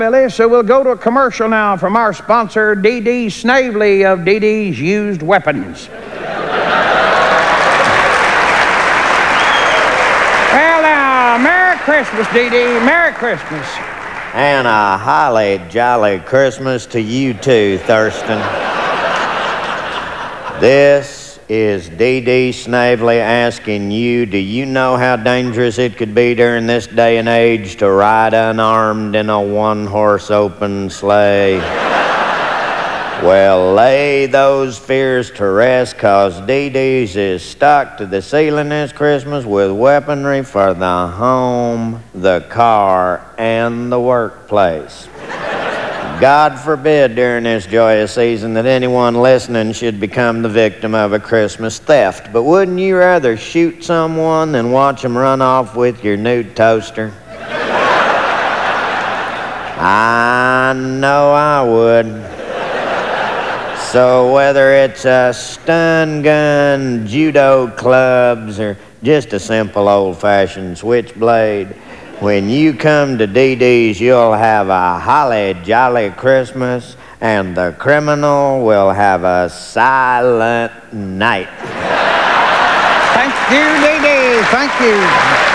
Billy, so we'll go to a commercial now from our sponsor, D.D. Snavely of D.D.'s Used Weapons. Well, now, Merry Christmas, D.D. Merry Christmas. And a holly jolly Christmas to you too, Thurston. This is D.D. Snavely asking you, do you know how dangerous it could be during this day and age to ride unarmed in a one-horse open sleigh? Well, lay those fears to rest, 'cause D.D.'s is stocked to the ceiling this Christmas with weaponry for the home, the car, and the workplace. God forbid during this joyous season that anyone listening should become the victim of a Christmas theft. But wouldn't you rather shoot someone than watch them run off with your new toaster? I know I would. So whether it's a stun gun, judo clubs, or just a simple old-fashioned switchblade, when you come to D.D.'s, you'll have a holly jolly Christmas, and the criminal will have a silent night. Thank you, D.D. Thank you.